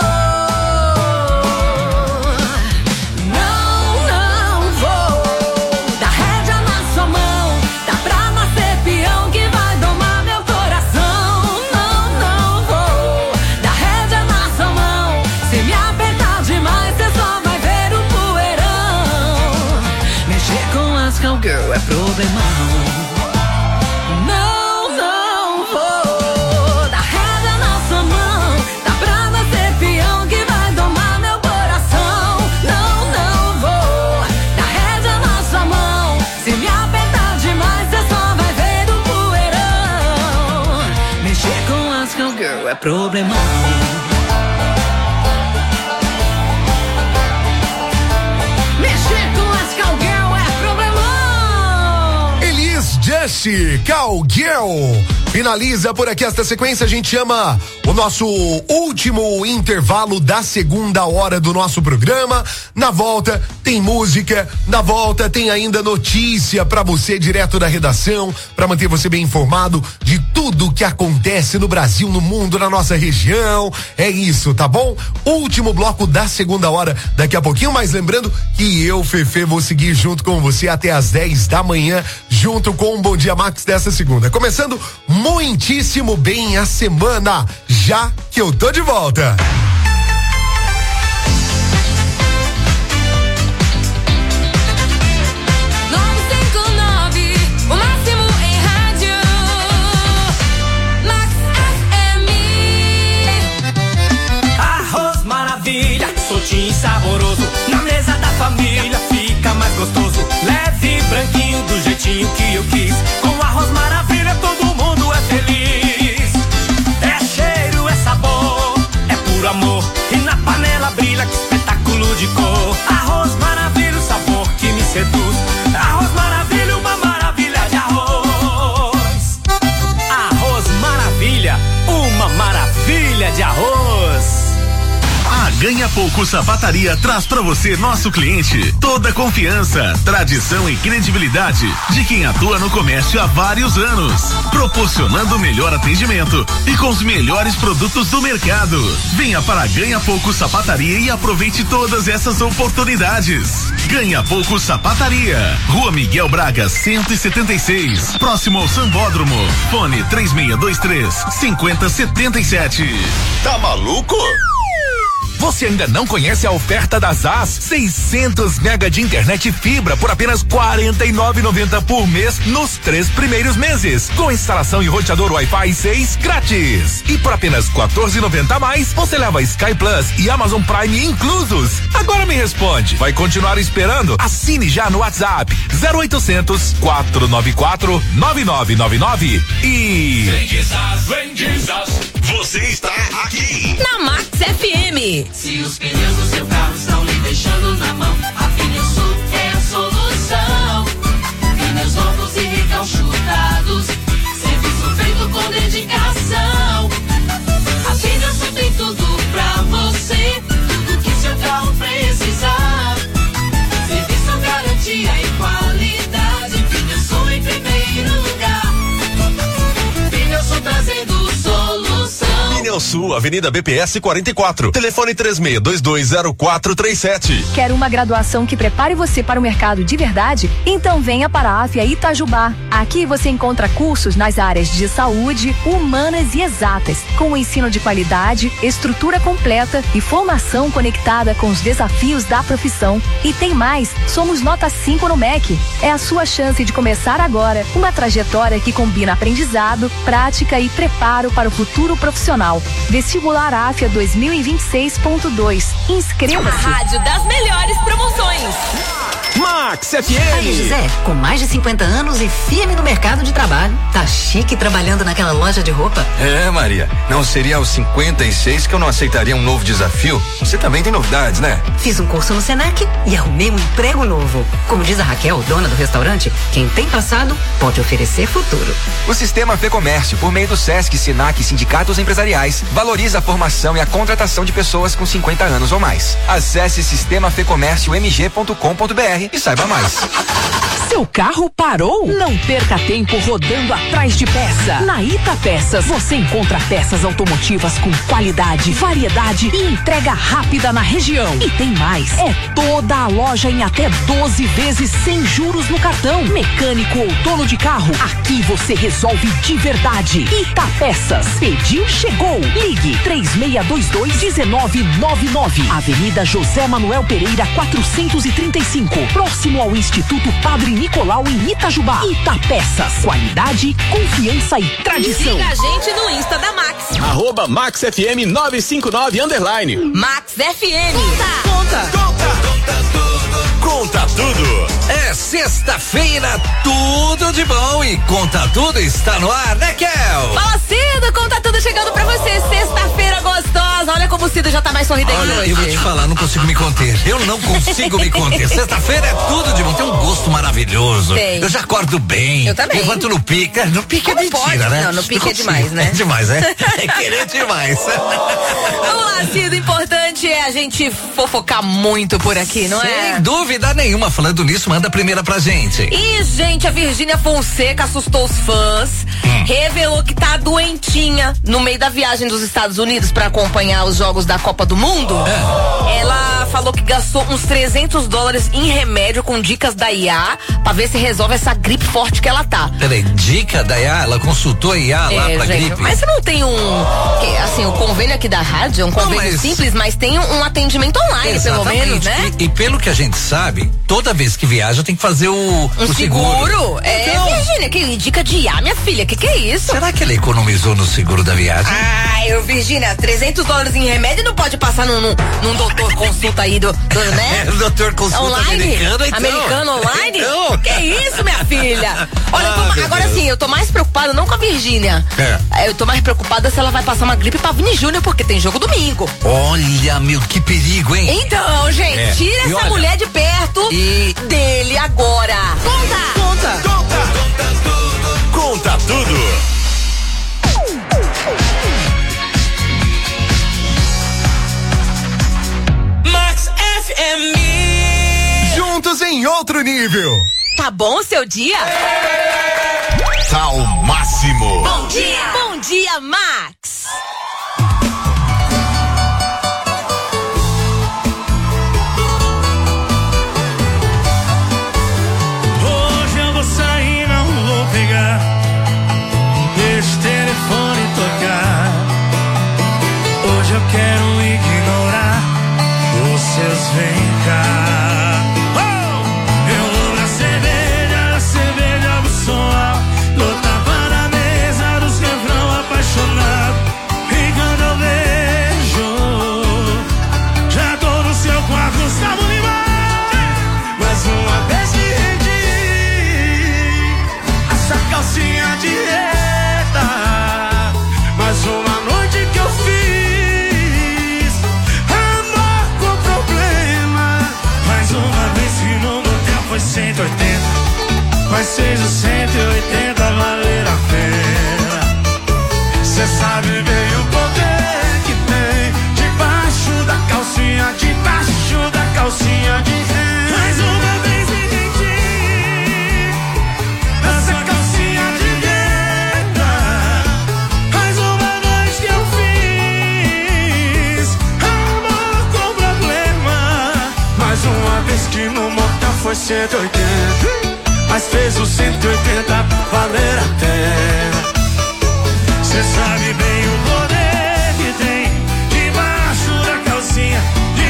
Girl é problemão. Não vou dar rédea na sua mão. Tá pra nascer peão que vai domar meu coração. Não vou dar rédea na sua mão. Se me apertar demais, cê só vai ver o poeirão. Mexer com as cowgirl é problemão. Just Cowgirl finaliza por aqui esta sequência. A gente chama o nosso último intervalo da segunda hora do nosso programa. Na volta tem música, na volta tem ainda notícia pra você direto da redação, pra manter você bem informado de tudo que acontece no Brasil, no mundo, na nossa região. É isso, tá bom? Último bloco da segunda hora daqui a pouquinho, mas lembrando que eu, Fefe, vou seguir junto com você até às 10 da manhã, junto com o Bom Dia Max dessa segunda. Começando muitíssimo bem a semana, já que eu tô de volta. Soltinho e saboroso, na mesa da família fica mais gostoso. Leve e branquinho do jeitinho que eu quis. Com arroz maravilha todo mundo é feliz. É cheiro, é sabor, é puro amor. E na panela brilha que espetáculo de cor. Arroz maravilha, o sabor que me seduz. Arroz maravilha, uma maravilha de arroz. Arroz maravilha, uma maravilha de arroz. A Ganha Pouco Sapataria traz pra você, nosso cliente, toda a confiança, tradição e credibilidade de quem atua no comércio há vários anos, proporcionando o melhor atendimento e com os melhores produtos do mercado. Venha para a Ganha Pouco Sapataria e aproveite todas essas oportunidades. Ganha Pouco Sapataria, Rua Miguel Braga 176, próximo ao Sambódromo. Fone 3623-5077. Tá maluco? Você ainda não conhece a oferta da ZAS? 600 mega de internet fibra por apenas R$ 49,90 por mês nos 3 primeiros meses, com instalação e roteador Wi-Fi 6 grátis. E por apenas R$ 14,90 a mais, você leva Sky Plus e Amazon Prime inclusos. Agora me responde, vai continuar esperando? Assine já no WhatsApp 0800 494 9999 e... Vem ZAS. Você está aqui na Max FM. Se os pneus do seu carro estão liberados, deixando na mão. A Pneu Sul é a solução. Pneus novos e recalchutados, serviço feito com dedicação. A Pneu Sul tem tudo pra você, tudo que seu carro precisar. Serviço, garantia e qualidade. Pneu Sul em primeiro lugar. Pneu Sul trazendo solução. Pneu Sul, Avenida BPS 44. Telefone 36220437. Quer uma graduação que prepare você para o mercado de verdade? Então venha para a AFIA Itajubá. Aqui você encontra cursos nas áreas de saúde, humanas e exatas, com ensino de qualidade, estrutura completa e formação conectada com os desafios da profissão. E tem mais, somos nota 5 no MEC. É a sua chance de começar agora uma trajetória que combina aprendizado, prática e preparo para o futuro profissional. Vestibular AFIA 2026.2. Inscreva-se. A rádio das melhores promoções. Max FM. Aí, José, com mais de 50 anos e firme no mercado de trabalho. Tá chique trabalhando naquela loja de roupa? É, Maria. Não seria aos 56 que eu não aceitaria um novo desafio? Você também tem novidades, né? Fiz um curso no Senac e arrumei um emprego novo. Como diz a Raquel, dona do restaurante, quem tem passado pode oferecer futuro. O Sistema Fê Comércio, por meio do Sesc, Senac e sindicatos empresariais, valoriza a formação e a contratação de pessoas com 50 anos ou mais. Acesse sistemafecomérciomg.com.br e saiba mais. Seu carro parou? Não perca tempo rodando atrás de peça. Na Ita Peças você encontra peças automotivas com qualidade, variedade e entrega rápida na região. E tem mais, é toda a loja em até 12 vezes sem juros no cartão. Mecânico ou dono de carro, aqui você resolve de verdade. Ita Peças, pediu, chegou. Ligue 3622-1999. Avenida José Manuel Pereira 435, próximo ao Instituto Padre Nicolau em Itajubá. Ita Peças, qualidade, confiança e tradição. Siga a gente no Insta da Max. @MaxFM 959 Max FM. Conta tudo. É sexta-feira, tudo de bom e Conta Tudo está no ar, né, Kel? Fala, Cido, Conta Tudo chegando pra você. Sexta-feira gostosa. Olha como o Cido já tá mais sorridente hoje. Eu vou te falar, não consigo me conter. Eu não consigo me conter. Sexta-feira é tudo de bom. Tem um gosto maravilhoso. Tem. Eu já acordo bem. Eu também. Levanto no pique. No pique Como é mentira, pode? né? Não, no pique é demais, né? É demais, né? É querer demais. Vamos lá, Cido. Importante é a gente fofocar muito por aqui, não é? Sem dúvida nenhuma. Falando nisso, manda a primeira pra gente. E, gente, a Virgínia Fonseca assustou os fãs. Revelou que tá doentinha no meio da viagem dos Estados Unidos pra acompanhar os jogos da Copa do Mundo. Ela falou que gastou uns $300 em remédio com dicas da IA pra ver se resolve essa gripe forte que ela tá. Peraí, dica da IA? Ela consultou a IA lá pra gente, gripe? mas você não tem o convênio aqui da rádio, um convênio simples, mas tem um atendimento online, exatamente, pelo menos, né? E pelo que a gente sabe, toda vez que viaja tem que fazer o seguro. Então, Virgínia, que dica de IA, minha filha, que é isso? Será que ela economizou no seguro da viagem? Virgínia, $300 em remédio não pode passar num doutor consulta aí né? Doutor consulta online? americano, então. Americano online? Então. Que isso, minha filha? Olha, agora sim, eu tô mais preocupada não com a Virgínia. Eu tô mais preocupada se ela vai passar uma gripe pra Vini Júnior, porque tem jogo domingo. Olha, meu, que perigo, hein? Então, gente, tira essa mulher de perto dele agora. Conta tudo. Max FM. Juntos em outro nível. Tá bom o seu dia? Tá ao máximo. Bom dia, Max. Hoje eu vou sair, não vou pegar. Deixa o telefone tocar. Hoje eu quero ignorar os seus vem cá. Eu vou na cerveja vou soar. Tava na mesa dos refrão apaixonado. E quando eu vejo, já tô no seu quarto, Gustavo Lima. Mais uma vez que rendi essa calcinha direta. Mais uma noite que eu fiz amor com problema. mas fez os 180 valer a pena. Cê sabe bem o poder que tem debaixo da calcinha de renda. Mais uma vez me rendi nessa calcinha de renda. Mais uma noite que eu fiz amor com problema. Mais uma vez que no motel foi 180, mas fez os 180 valer a pena. Cê sabe bem o poder que tem debaixo da calcinha de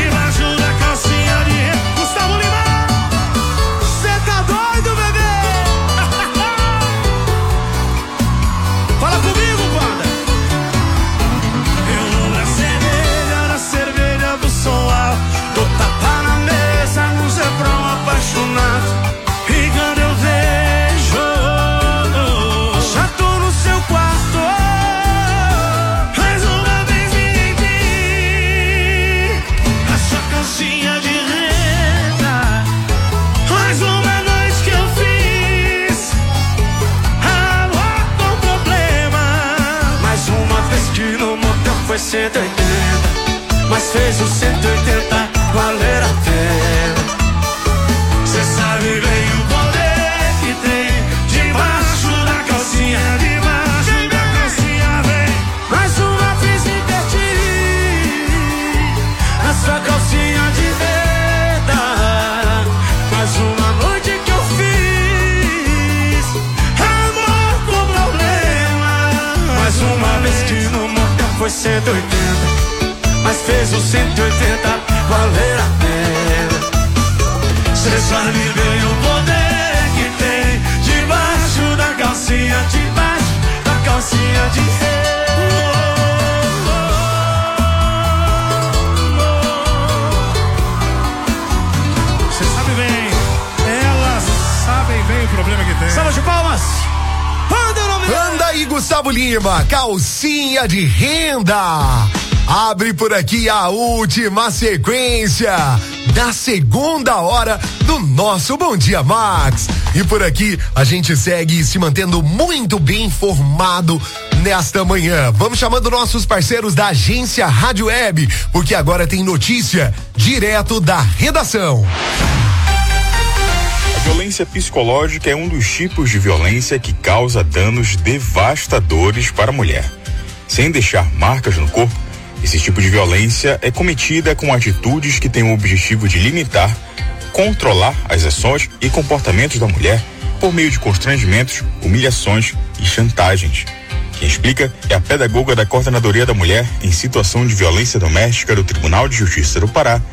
Gustavo Lima. Cê tá doido, bebê? Fala comigo, banda. Eu na cerveja do som alto, dou tapa na mesa, no zebrão apaixonado. E quando eu vejo, já tô no seu quarto. Mais uma vez me rendi a sua calcinha de renda. Mais uma noite que eu fiz amor com problema. Mais uma vez que no motel foi 180, mas fez os 180 valer a pena. Cê sabe bem o poder que tem debaixo da calcinha, vem. Mais uma vez me perdi na sua calcinha de renda. Mais uma noite que eu fiz amor com problema. Mais uma vez que no motel foi 180, mas fez os 180 valer a pena. Cê sabe bem o poder que tem debaixo da calcinha de Cê sabe bem, elas sabem bem o problema que tem. Salva de palmas. Banda e Gustavo Lima, calcinha de renda. Abre por aqui a última sequência da segunda hora do nosso Bom Dia Max. E por aqui a gente segue se mantendo muito bem informado nesta manhã. Vamos chamando nossos parceiros da agência Rádio Web, porque agora tem notícia direto da redação. A violência psicológica é um dos tipos de violência que causa danos devastadores para a mulher. Sem deixar marcas no corpo, esse tipo de violência é cometida com atitudes que têm o objetivo de limitar, controlar as ações e comportamentos da mulher por meio de constrangimentos, humilhações e chantagens. Quem explica é a pedagoga da Coordenadoria da Mulher em Situação de Violência Doméstica do Tribunal de Justiça do Pará,